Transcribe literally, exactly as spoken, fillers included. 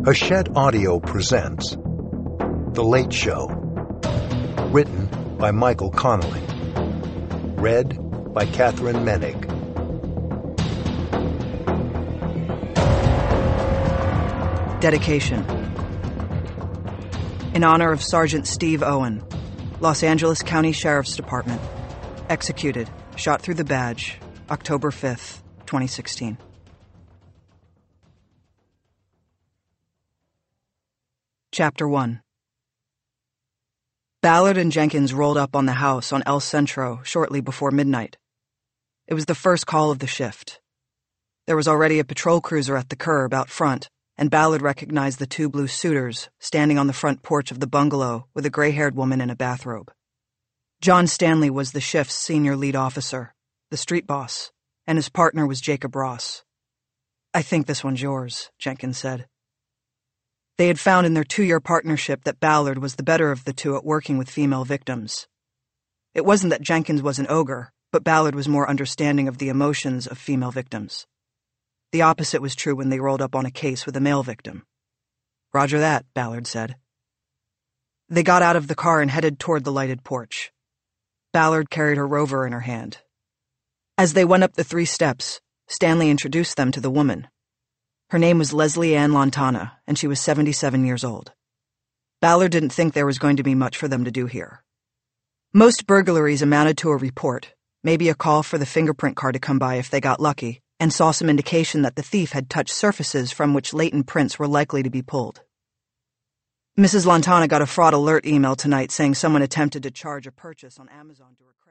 Hachette Audio presents The Late Show. Written by Michael Connelly. Read by Catherine Menig. Dedication. In honor of Sergeant Steve Owen, Los Angeles County Sheriff's Department. Executed, shot through the badge, October fifth, twenty sixteen. Chapter one. Ballard and Jenkins rolled up on the house on El Centro shortly before midnight. It was the first call of the shift. There was already a patrol cruiser at the curb out front, and Ballard recognized the two blue suiters standing on the front porch of the bungalow with a gray-haired woman in a bathrobe. John Stanley was the shift's senior lead officer, the street boss, and his partner was Jacob Ross. "I think this one's yours," Jenkins said. They had found in their two-year partnership that Ballard was the better of the two at working with female victims. It wasn't that Jenkins was an ogre, but Ballard was more understanding of the emotions of female victims. The opposite was true when they rolled up on a case with a male victim. "Roger that," Ballard said. They got out of the car and headed toward the lighted porch. Ballard carried her rover in her hand. As they went up the three steps, Stanley introduced them to the woman. Her name was Leslie Ann Lantana, and she was seventy-seven years old. Ballard didn't think there was going to be much for them to do here. Most burglaries amounted to a report, maybe a call for the fingerprint car to come by if they got lucky, and saw some indication that the thief had touched surfaces from which latent prints were likely to be pulled. Missus Lantana got a fraud alert email tonight saying someone attempted to charge a purchase on Amazon to her credit.